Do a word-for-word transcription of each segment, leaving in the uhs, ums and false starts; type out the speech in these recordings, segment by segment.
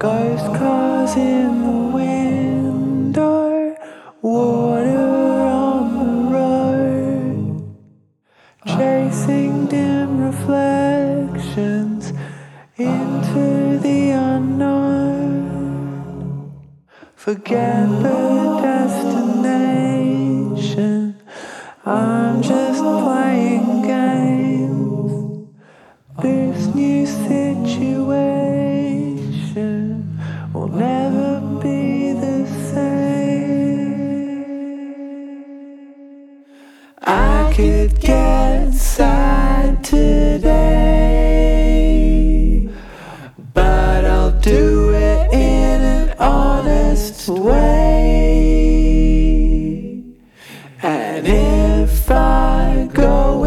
Ghost cars in the window, water on the road, chasing dim reflections into the unknown. Forget the destination, I'm just playing games. This new situation will never be the same. I could get sad today, but I'll do it in an honest way. And if I go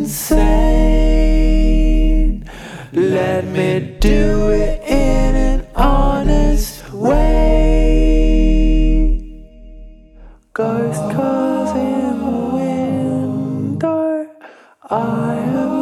insane, let me do it in an honest way. Ghost cars in the window, I am